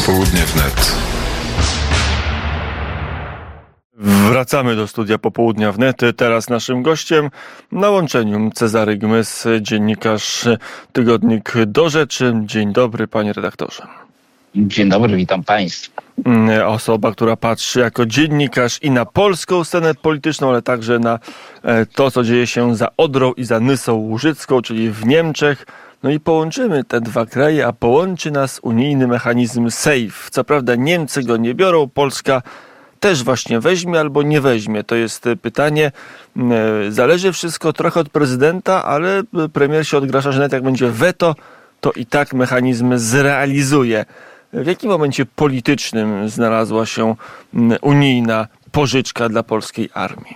Popołudnie wnet. Wracamy do studia Popołudnia wnet. Teraz naszym gościem na łączeniu Cezary Gmys, dziennikarz tygodnik Do Rzeczy. Dzień dobry, panie redaktorze. Dzień dobry, witam państwa. Osoba, która patrzy jako dziennikarz i na polską scenę polityczną, ale także na to, co dzieje się za Odrą i za Nysą Łużycką, czyli w Niemczech. No i połączymy te dwa kraje, a połączy nas unijny mechanizm SAFE. Co prawda Niemcy go nie biorą, Polska też właśnie weźmie albo nie weźmie. To jest pytanie. Zależy wszystko trochę od prezydenta, ale premier się odgraża, że nawet jak będzie weto, to i tak mechanizm zrealizuje. W jakim momencie politycznym znalazła się unijna pożyczka dla polskiej armii?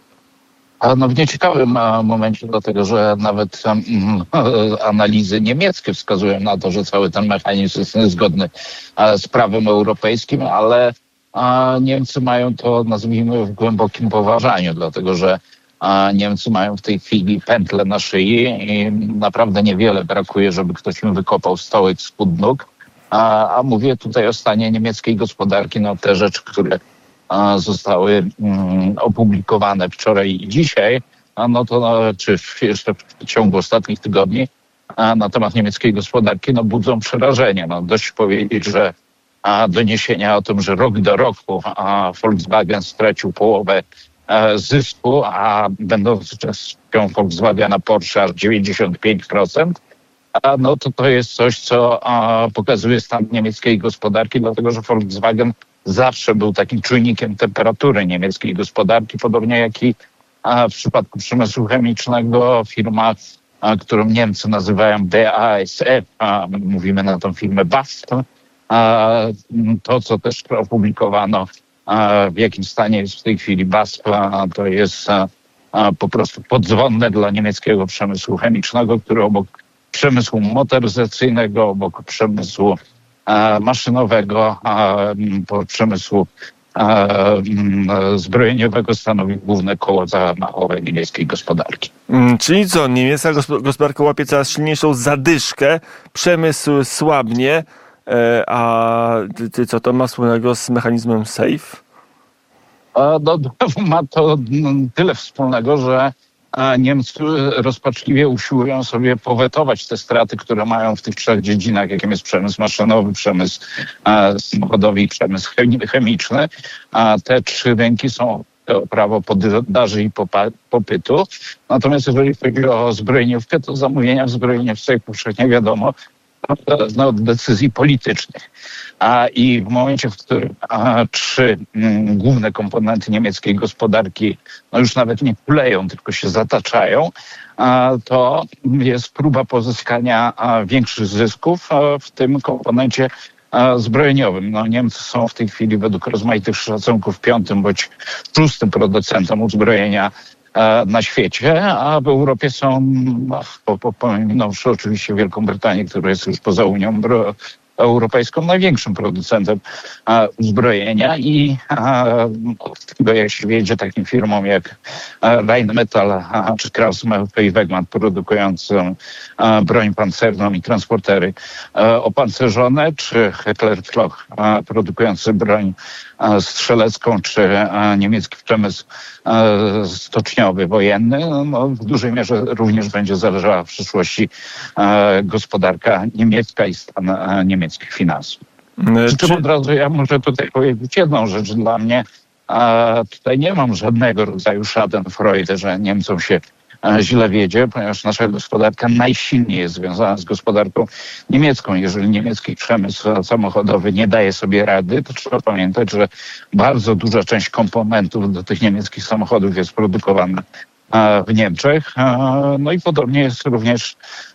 No w nieciekawym momencie, dlatego że nawet analizy niemieckie wskazują na to, że cały ten mechanizm jest niezgodny z prawem europejskim, ale Niemcy mają to, nazwijmy, w głębokim poważaniu, dlatego że Niemcy mają w tej chwili pętlę na szyi i naprawdę niewiele brakuje, żeby ktoś im wykopał stołek spod nóg. A mówię tutaj o stanie niemieckiej gospodarki, no te rzeczy, które zostały opublikowane wczoraj i dzisiaj, no to czy jeszcze w ciągu ostatnich tygodni na temat niemieckiej gospodarki, no budzą przerażenie. No dość powiedzieć, że doniesienia o tym, że rok do roku Volkswagen stracił połowę zysku, a będąc częścią Volkswagena Porsche aż 95%, no to jest coś, co pokazuje stan niemieckiej gospodarki, dlatego że Volkswagen zawsze był takim czujnikiem temperatury niemieckiej gospodarki, podobnie jak i w przypadku przemysłu chemicznego firma, którą Niemcy nazywają BASF, mówimy na tą firmę BASF. To, co też opublikowano, w jakim stanie jest w tej chwili BASF, to jest po prostu podzwonne dla niemieckiego przemysłu chemicznego, który obok przemysłu motoryzacyjnego, obok przemysłu maszynowego, przemysłu zbrojeniowego stanowi główne koło zamachowe niemieckiej gospodarki. Czyli co, niemiecka gospodarka łapie coraz silniejszą zadyszkę, przemysł słabnie, a co to ma wspólnego z mechanizmem SAFE? No, ma to tyle wspólnego, że Niemcy rozpaczliwie usiłują sobie powetować te straty, które mają w tych trzech dziedzinach, jakim jest przemysł maszynowy, przemysł samochodowy i przemysł chemiczny. Te trzy rynki są prawo podaży i popytu. Natomiast jeżeli chodzi o zbrojeniówkę, to zamówienia w zbrojeniówce, jak powszechnie wiadomo, od decyzji politycznych. I w momencie, w którym trzy główne komponenty niemieckiej gospodarki już nawet nie kuleją, tylko się zataczają, to jest próba pozyskania większych zysków w tym komponencie zbrojeniowym. No, Niemcy są w tej chwili według rozmaitych szacunków piątym bądź szóstym producentem uzbrojenia na świecie, a w Europie są, pominąwszy oczywiście Wielką Brytanię, która jest już poza Unią Europejską, największym producentem uzbrojenia i od tego, jak się wiedzie, takim firmom jak Rheinmetall czy Krauss-Maffei i Wegmann produkującym broń pancerną i transportery opancerzone, czy Heckler-Koch produkujący broń strzelecką, czy niemiecki przemysł stoczniowy, wojenny, no, w dużej mierze również będzie zależała w przyszłości gospodarka niemiecka i stan niemieckich finansów. Przy czym od razu ja muszę tutaj powiedzieć jedną rzecz dla mnie. Tutaj nie mam żadnego rodzaju schadenfreude, że Niemcom się źle wiedzie, ponieważ nasza gospodarka najsilniej jest związana z gospodarką niemiecką. Jeżeli niemiecki przemysł samochodowy nie daje sobie rady, to trzeba pamiętać, że bardzo duża część komponentów do tych niemieckich samochodów jest produkowana w Niemczech. No i podobnie jest również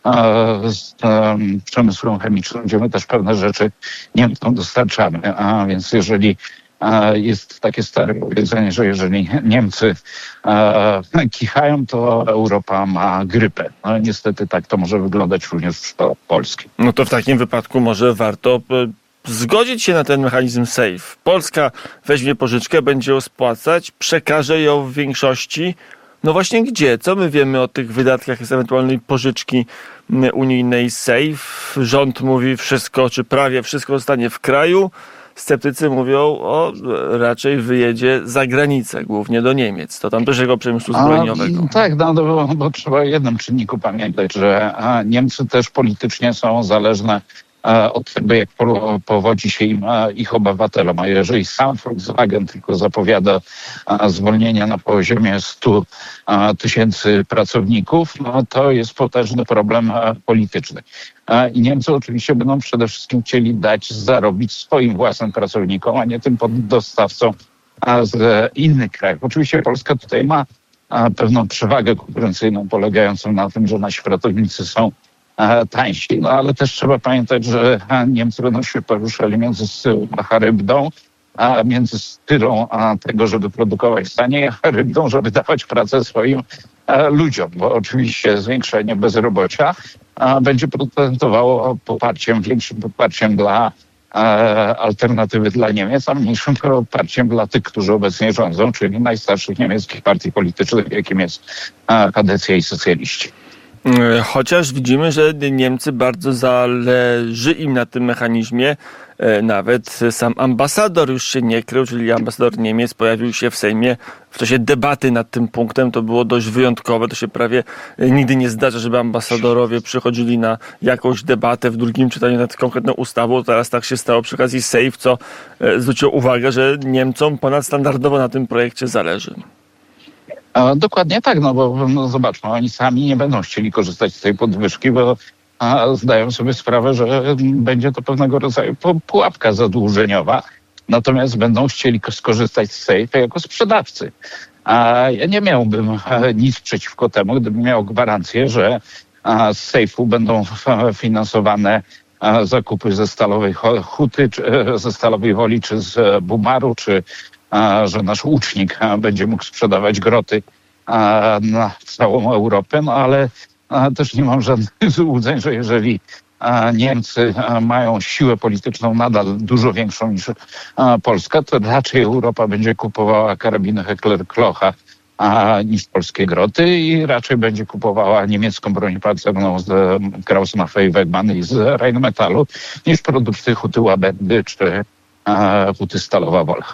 z przemysłem chemicznym, gdzie my też pewne rzeczy Niemcom dostarczamy. A więc jeżeli jest takie stare powiedzenie, że jeżeli Niemcy kichają, to Europa ma grypę. No niestety tak to może wyglądać również w przypadku Polski. No to w takim wypadku może warto zgodzić się na ten mechanizm SAFE. Polska weźmie pożyczkę, będzie ją spłacać, przekaże ją w większości. No właśnie gdzie? Co my wiemy o tych wydatkach z ewentualnej pożyczki unijnej safe. Rząd mówi wszystko, czy prawie wszystko zostanie w kraju. Sceptycy mówią, raczej wyjedzie za granicę, głównie do Niemiec. To tam też jego przemysłu zbrojeniowego. Tak, bo trzeba o jednym czynniku pamiętać, że Niemcy też politycznie są zależne od tego, jak powodzi się im ich obywatelom. A jeżeli sam Volkswagen tylko zapowiada zwolnienia na poziomie 100 tysięcy pracowników, no to jest potężny problem polityczny. I Niemcy oczywiście będą przede wszystkim chcieli dać zarobić swoim własnym pracownikom, a nie tym poddostawcom z innych krajów. Oczywiście Polska tutaj ma pewną przewagę konkurencyjną polegającą na tym, że nasi pracownicy są tańsi, no ale też trzeba pamiętać, że Niemcy będą się poruszali między Charybdą, a między styrą tego, żeby produkować taniej, a Charybdą, żeby dawać pracę swoim ludziom, bo oczywiście zwiększenie bezrobocia będzie procentowało większym poparciem dla alternatywy dla Niemiec, a mniejszym poparciem dla tych, którzy obecnie rządzą, czyli najstarszych niemieckich partii politycznych, jakim jest Kadecja i socjaliści. Chociaż widzimy, że Niemcy bardzo zależy im na tym mechanizmie. Nawet sam ambasador już się nie krył, czyli ambasador Niemiec pojawił się w Sejmie w czasie debaty nad tym punktem. To było dość wyjątkowe. To się prawie nigdy nie zdarza, żeby ambasadorowie przychodzili na jakąś debatę w drugim czytaniu nad konkretną ustawą. Teraz tak się stało przy okazji SAFE, co zwróciło uwagę, że Niemcom ponadstandardowo na tym projekcie zależy. Dokładnie tak, bo zobaczmy, oni sami nie będą chcieli korzystać z tej podwyżki, bo zdają sobie sprawę, że będzie to pewnego rodzaju pułapka zadłużeniowa, natomiast będą chcieli skorzystać z SAFE jako sprzedawcy. A ja nie miałbym nic przeciwko temu, gdybym miał gwarancję, że z SAFE-u będą finansowane zakupy ze Stalowej Huty, czy ze Stalowej Woli, czy z Bumaru, czy że nasz łucznik będzie mógł sprzedawać groty na całą Europę, no ale też nie mam żadnych złudzeń, że jeżeli Niemcy mają siłę polityczną nadal dużo większą niż Polska, to raczej Europa będzie kupowała karabiny Heckler-Kocha niż polskie groty i raczej będzie kupowała niemiecką broń pancerną z Krauss-Maffei Wegmann i z Rheinmetallu niż produkty Huty Łabędy czy Huty Stalowa Wola.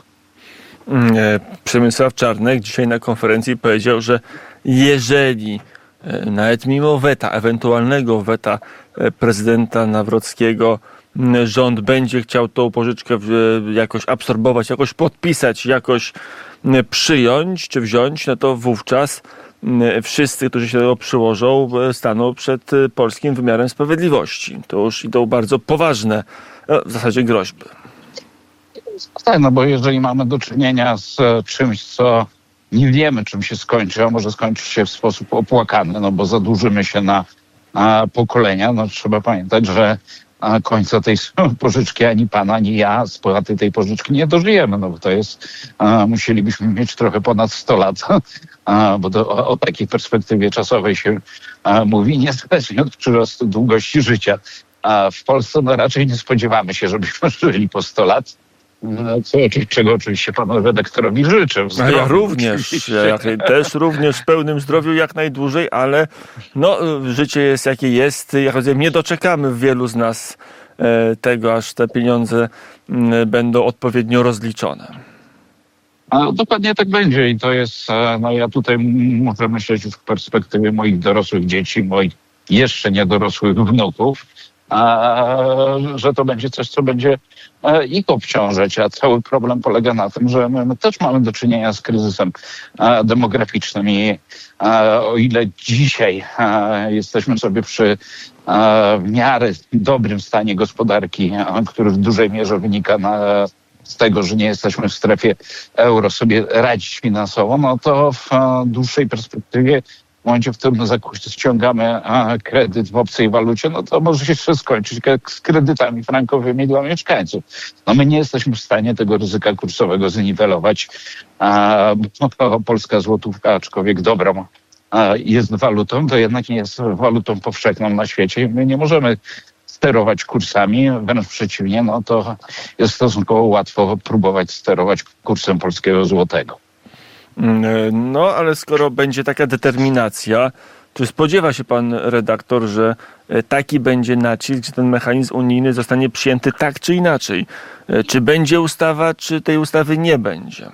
Przemysław Czarnek dzisiaj na konferencji powiedział, że jeżeli nawet mimo weta, ewentualnego weta prezydenta Nawrockiego, rząd będzie chciał tą pożyczkę jakoś absorbować, jakoś podpisać, jakoś przyjąć czy wziąć, no to wówczas wszyscy, którzy się do tego przyłożą, staną przed polskim wymiarem sprawiedliwości. To już idą bardzo poważne w zasadzie groźby. Tak, bo jeżeli mamy do czynienia z czymś, co nie wiemy, czym się skończy, a może skończyć się w sposób opłakany, bo zadłużymy się na pokolenia, trzeba pamiętać, że końca tej pożyczki ani pan, ani ja spłaty tej pożyczki nie dożyjemy, bo to jest, musielibyśmy mieć trochę ponad 100 lat, bo o takiej perspektywie czasowej się mówi, niezależnie od przyrostu długości życia. A w Polsce raczej nie spodziewamy się, żebyśmy żyli po 100 lat. Czego oczywiście panu redaktorowi życzę. A ja również, też również w pełnym zdrowiu jak najdłużej, ale życie jest jakie jest. Jak rozumiem, nie doczekamy wielu z nas tego, aż te pieniądze będą odpowiednio rozliczone. Dokładnie tak będzie i to jest, ja tutaj muszę myśleć w perspektywie moich dorosłych dzieci, moich jeszcze niedorosłych wnuków, że to będzie coś, co będzie ich obciążać, a cały problem polega na tym, że my też mamy do czynienia z kryzysem demograficznym i o ile dzisiaj jesteśmy sobie przy w miarę dobrym stanie gospodarki, który w dużej mierze wynika z tego, że nie jesteśmy w strefie euro, sobie radzić finansowo, to w dłuższej perspektywie w momencie, w którym ściągamy kredyt w obcej walucie, to może się jeszcze skończyć jak z kredytami frankowymi dla mieszkańców. My nie jesteśmy w stanie tego ryzyka kursowego zniwelować, bo polska złotówka, aczkolwiek dobrą jest walutą, to jednak nie jest walutą powszechną na świecie i my nie możemy sterować kursami, wręcz przeciwnie, to jest stosunkowo łatwo próbować sterować kursem polskiego złotego. Ale skoro będzie taka determinacja, Czy spodziewa się pan redaktor, że taki będzie nacisk, że ten mechanizm unijny zostanie przyjęty tak czy inaczej? Czy będzie ustawa, czy tej ustawy nie będzie?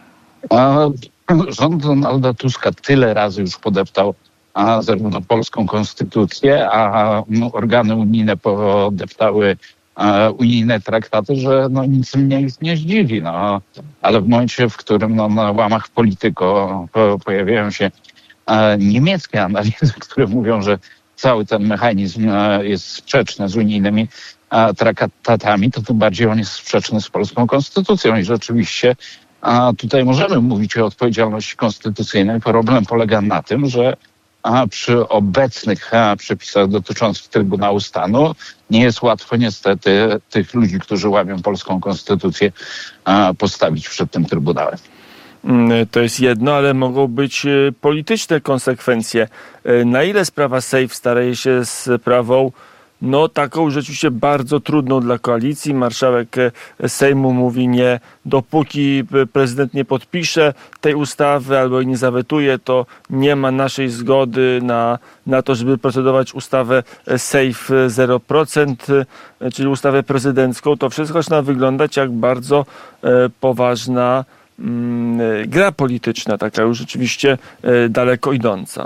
Rząd Donalda Tuska tyle razy już podeptał zarówno polską konstytucję, a organy unijne podeptały unijne traktaty, że nic mnie już nie zdziwi. Ale w momencie, w którym na łamach Politico pojawiają się niemieckie analizy, które mówią, że cały ten mechanizm jest sprzeczny z unijnymi traktatami, to tym bardziej on jest sprzeczny z polską konstytucją. I rzeczywiście tutaj możemy mówić o odpowiedzialności konstytucyjnej. Problem polega na tym, że przy obecnych przepisach dotyczących Trybunału Stanu nie jest łatwo niestety tych ludzi, którzy łamią polską konstytucję, postawić przed tym Trybunałem. To jest jedno, ale mogą być polityczne konsekwencje. Na ile sprawa SAFE staje się sprawą taką rzeczywiście bardzo trudną dla koalicji? Marszałek Sejmu mówi nie, dopóki prezydent nie podpisze tej ustawy albo jej nie zawetuje, to nie ma naszej zgody na to, żeby procedować ustawę SAFE 0%, czyli ustawę prezydencką. To wszystko zaczyna wyglądać jak bardzo poważna gra polityczna, taka już rzeczywiście daleko idąca.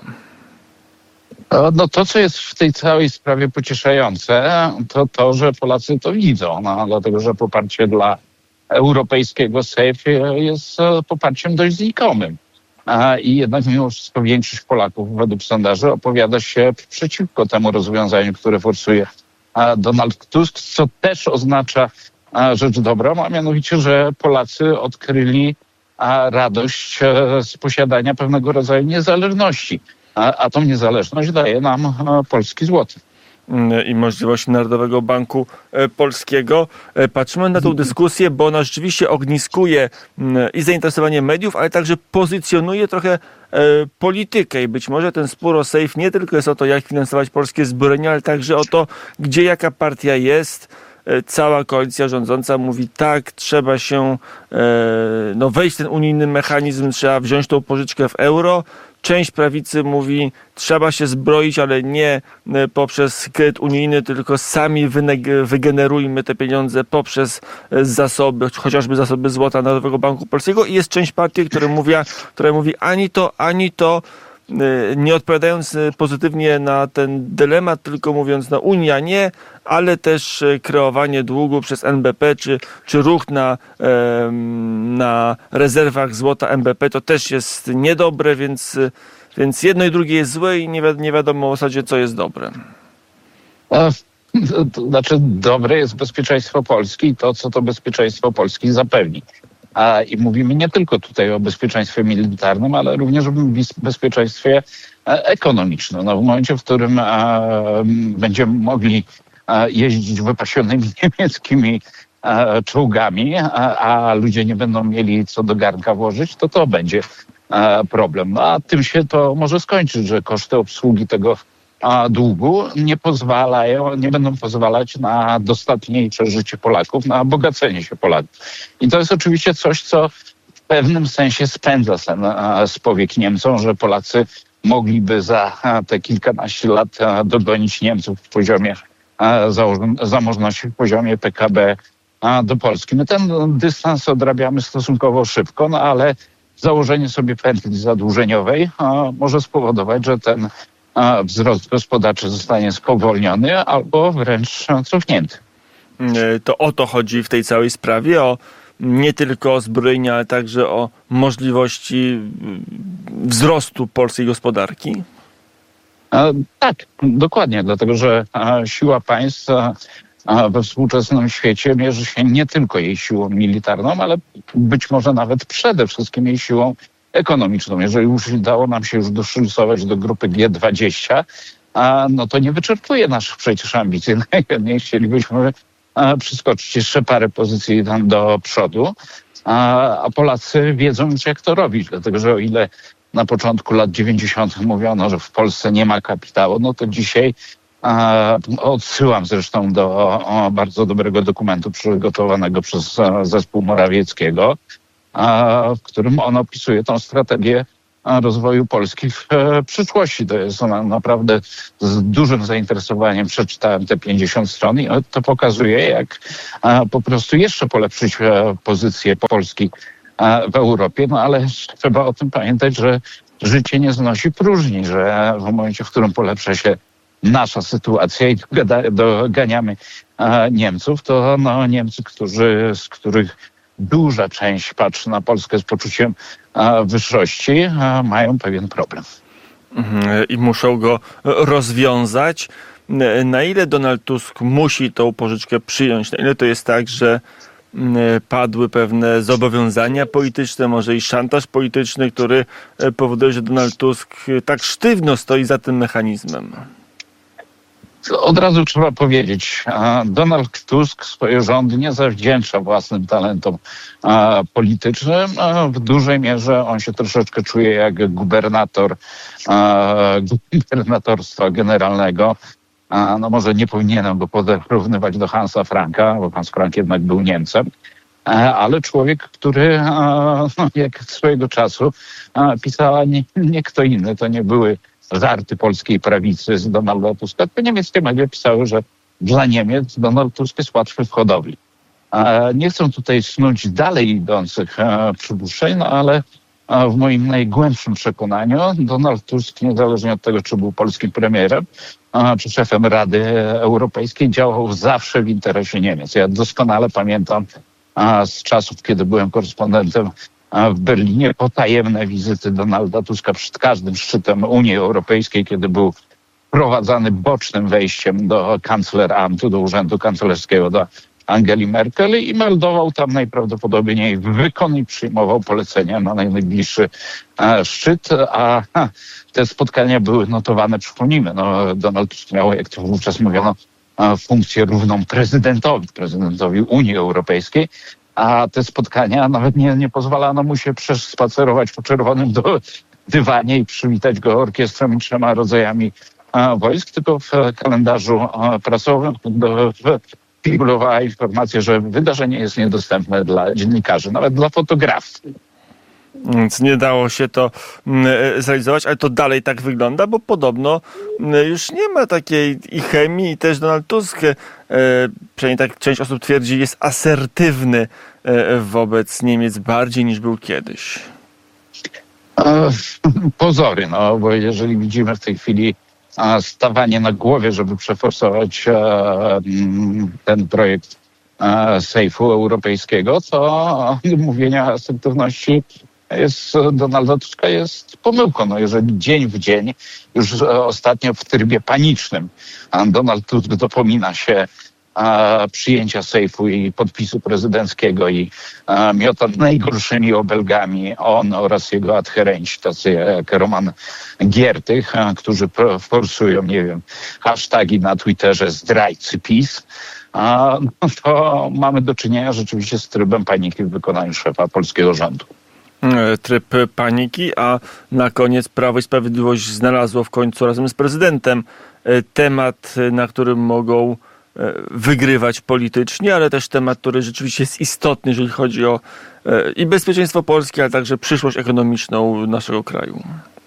To, co jest w tej całej sprawie pocieszające, to, że Polacy to widzą, dlatego że poparcie dla europejskiego SAFE jest poparciem dość znikomym. I jednak mimo wszystko większość Polaków według sondaży opowiada się przeciwko temu rozwiązaniu, które forsuje Donald Tusk, co też oznacza rzecz dobrą, a mianowicie, że Polacy odkryli radość z posiadania pewnego rodzaju niezależności. A tą niezależność daje nam polski złoty. I możliwość Narodowego Banku Polskiego. Patrzymy na tę dyskusję, bo ona rzeczywiście ogniskuje i zainteresowanie mediów, ale także pozycjonuje trochę politykę. I być może ten spór o SAFE nie tylko jest o to, jak finansować polskie zbrojenia, ale także o to, gdzie jaka partia jest. Cała koalicja rządząca mówi tak, trzeba się wejść w ten unijny mechanizm, trzeba wziąć tą pożyczkę w euro. Część prawicy mówi, trzeba się zbroić, ale nie poprzez kredyt unijny, tylko sami wygenerujmy te pieniądze poprzez zasoby, chociażby zasoby złota Narodowego Banku Polskiego. I jest część partii, która mówi ani to, nie odpowiadając pozytywnie na ten dylemat, tylko mówiąc, Unia nie, ale też kreowanie długu przez NBP, czy ruch na rezerwach złota NBP, to też jest niedobre, więc jedno i drugie jest złe i nie wiadomo w zasadzie, co jest dobre. To znaczy, dobre jest bezpieczeństwo Polski i to, co to bezpieczeństwo Polski zapewni. I mówimy nie tylko tutaj o bezpieczeństwie militarnym, ale również o bezpieczeństwie ekonomicznym. W momencie, w którym będziemy mogli jeździć wypasionymi niemieckimi czołgami, a ludzie nie będą mieli co do garnka włożyć, to będzie problem. A tym się to może skończyć, że koszty obsługi tego długu nie będą pozwalać na dostatniejsze życie Polaków, na bogacenie się Polaków. I to jest oczywiście coś, co w pewnym sensie spędza z powiek Niemcom, że Polacy mogliby za te kilkanaście lat dogonić Niemców w poziomie zamożności, w poziomie PKB do Polski. My ten dystans odrabiamy stosunkowo szybko, ale założenie sobie pętli zadłużeniowej może spowodować, że ten wzrost gospodarczy zostanie spowolniony albo wręcz cofnięty. To o to chodzi w tej całej sprawie, nie tylko o zbrojenia, ale także o możliwości wzrostu polskiej gospodarki? Tak, dokładnie, dlatego że siła państw we współczesnym świecie mierzy się nie tylko jej siłą militarną, ale być może nawet przede wszystkim jej siłą ekonomiczną. Jeżeli już udało nam się już doszlisować do grupy G20, to nie wyczerpuje naszych przecież ambicji. Najchętniej chcielibyśmy przeskoczyć jeszcze parę pozycji tam do przodu, a Polacy wiedzą już, jak to robić, dlatego że o ile na początku lat 90. mówiono, że w Polsce nie ma kapitału, to dzisiaj odsyłam zresztą do bardzo dobrego dokumentu przygotowanego przez zespół Morawieckiego, w którym on opisuje tą strategię rozwoju Polski w przyszłości. To jest naprawdę z dużym zainteresowaniem przeczytałem te 50 stron i to pokazuje, jak po prostu jeszcze polepszyć pozycję Polski w Europie, no ale trzeba o tym pamiętać, że życie nie znosi próżni, że w momencie, w którym polepsza się nasza sytuacja i doganiamy Niemców, to Niemcy, z których duża część patrzy na Polskę z poczuciem wyższości, mają pewien problem. I muszą go rozwiązać. Na ile Donald Tusk musi tą pożyczkę przyjąć? Na ile to jest tak, że padły pewne zobowiązania polityczne, może i szantaż polityczny, który powoduje, że Donald Tusk tak sztywno stoi za tym mechanizmem? Od razu trzeba powiedzieć, Donald Tusk swoje rządy nie zawdzięcza własnym talentom politycznym. W dużej mierze on się troszeczkę czuje jak gubernatorstwa generalnego. No może nie powinienem go porównywać do Hansa Franka, bo Hans Frank jednak był Niemcem, ale człowiek, który jak swojego czasu pisała nie kto inny, to nie były żarty polskiej prawicy z Donalda Tuska, to niemieckie media pisały, że dla Niemiec Donald Tusk jest łatwy w hodowli. Nie chcę tutaj snuć dalej idących przypuszczeń, ale w moim najgłębszym przekonaniu Donald Tusk, niezależnie od tego, czy był polskim premierem, czy szefem Rady Europejskiej, działał zawsze w interesie Niemiec. Ja doskonale pamiętam z czasów, kiedy byłem korespondentem w Berlinie, potajemne wizyty Donalda Tuska przed każdym szczytem Unii Europejskiej, kiedy był wprowadzany bocznym wejściem do Kanzleramtu, do urzędu kanclerskiego, do Angeli Merkel i meldował tam najprawdopodobniej wykon i przyjmował polecenia na najbliższy szczyt, a te spotkania były notowane, przypomnijmy, Donald Tusk miał, jak to wówczas mówiono, funkcję równą prezydentowi Unii Europejskiej, a te spotkania nawet nie pozwalano mu się przespacerować po czerwonym dywanie i przywitać go orkiestrą i 3 rodzajami wojsk, tylko w kalendarzu prasowym figurowała informacja, że wydarzenie jest niedostępne dla dziennikarzy, nawet dla fotografów. Więc nie dało się to zrealizować, ale to dalej tak wygląda, bo podobno już nie ma takiej i chemii i też Donald Tusk, przynajmniej tak część osób twierdzi, jest asertywny wobec Niemiec bardziej niż był kiedyś. Pozory, bo jeżeli widzimy w tej chwili stawanie na głowie, żeby przeforsować ten projekt sejfu europejskiego, to mówienie o asertywności Donalda Tuska jest pomyłką. Jeżeli dzień w dzień, już ostatnio w trybie panicznym, Donald Tusk dopomina się przyjęcia sejfu i podpisu prezydenckiego i miota najgorszymi obelgami on oraz jego adherenci, tacy jak Roman Giertych, którzy forsują, hashtagi na Twitterze zdrajcy PiS, to mamy do czynienia rzeczywiście z trybem paniki w wykonaniu szefa polskiego rządu. Tryb paniki, a na koniec Prawo i Sprawiedliwość znalazło w końcu razem z prezydentem temat, na którym mogą wygrywać politycznie, ale też temat, który rzeczywiście jest istotny, jeżeli chodzi o i bezpieczeństwo Polski, ale także przyszłość ekonomiczną naszego kraju.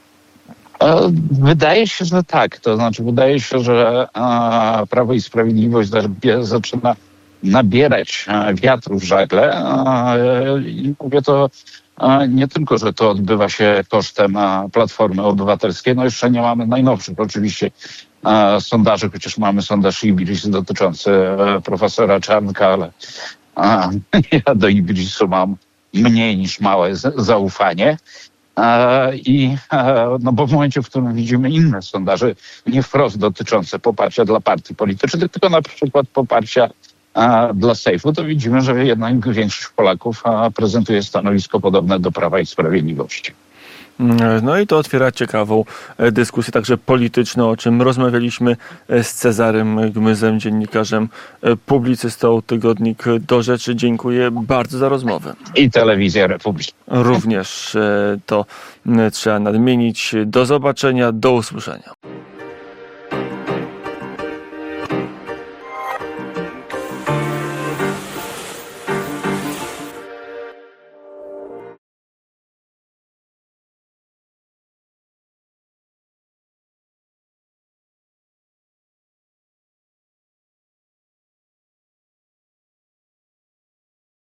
Wydaje się, że tak. To znaczy, wydaje się, że Prawo i Sprawiedliwość zaczyna nabierać wiatru w żagle. I mówię to nie tylko, że to odbywa się kosztem Platformy Obywatelskiej. Jeszcze nie mamy najnowszych oczywiście sondaży, chociaż mamy sondaż Ibris dotyczący profesora Czarnka, ale ja do Ibrisu mam mniej niż małe zaufanie. Bo w momencie, w którym widzimy inne sondaże, nie wprost dotyczące poparcia dla partii politycznych, tylko na przykład poparcia dla sejfu, to widzimy, że jednak większość Polaków prezentuje stanowisko podobne do Prawa i Sprawiedliwości. No i to otwiera ciekawą dyskusję, także polityczną, o czym rozmawialiśmy z Cezarym Gmyzem, dziennikarzem, publicystą Tygodnik Do Rzeczy. Dziękuję bardzo za rozmowę. I Telewizja Republiczna. Również to trzeba nadmienić. Do zobaczenia, do usłyszenia.